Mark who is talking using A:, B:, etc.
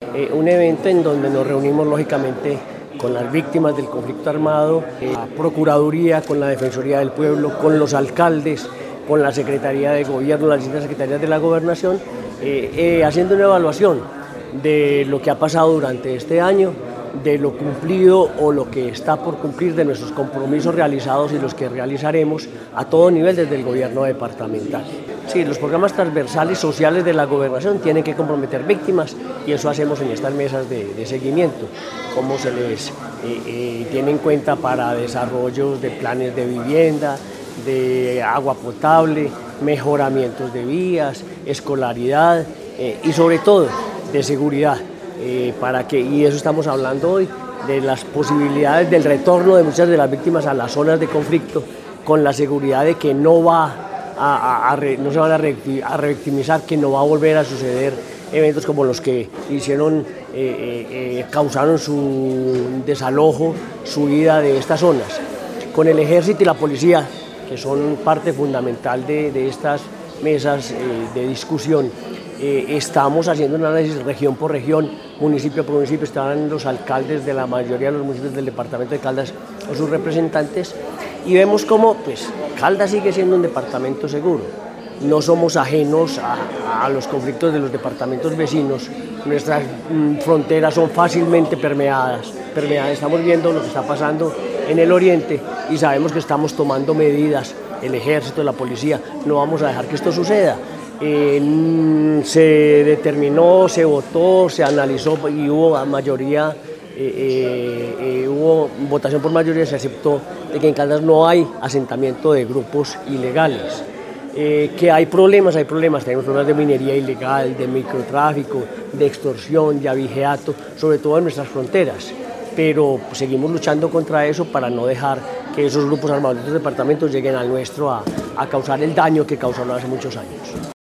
A: un evento en donde nos reunimos lógicamente con las víctimas del conflicto armado, la Procuraduría, con la Defensoría del Pueblo, con los alcaldes, con la Secretaría de Gobierno, las distintas secretarías de la Gobernación, haciendo una evaluación de lo que ha pasado durante este año, de lo cumplido o lo que está por cumplir, de nuestros compromisos realizados y los que realizaremos a todo nivel desde el gobierno departamental. Sí, los programas transversales sociales de la gobernación tienen que comprometer víctimas y eso hacemos en estas mesas de seguimiento, cómo se les tiene en cuenta para desarrollos de planes de vivienda, de agua potable, mejoramientos de vías, escolaridad y sobre todo de seguridad. Y eso estamos hablando hoy, de las posibilidades del retorno de muchas de las víctimas a las zonas de conflicto, con la seguridad de que no se van a revictimizar, que no va a volver a suceder eventos como los que causaron su desalojo, su huida de estas zonas. Con el ejército y la policía, que son parte fundamental de estas mesas de discusión, estamos haciendo un análisis región por región, municipio por municipio. Están los alcaldes de la mayoría de los municipios del departamento de Caldas o sus representantes, y vemos cómo Caldas sigue siendo un departamento seguro. No somos ajenos a los conflictos de los departamentos vecinos. Nuestras fronteras son fácilmente permeadas. Estamos viendo lo que está pasando en el oriente y sabemos que estamos tomando medidas, el ejército, la policía. No vamos a dejar que esto suceda. Se determinó, se votó, se analizó y hubo mayoría, hubo votación por mayoría, se aceptó de que en Caldas no hay asentamiento de grupos ilegales. Que hay problemas, tenemos problemas de minería ilegal, de microtráfico, de extorsión, de abigeato, sobre todo en nuestras fronteras, pero seguimos luchando contra eso para no dejar que esos grupos armados de otros departamentos lleguen al nuestro a causar el daño que causaron hace muchos años.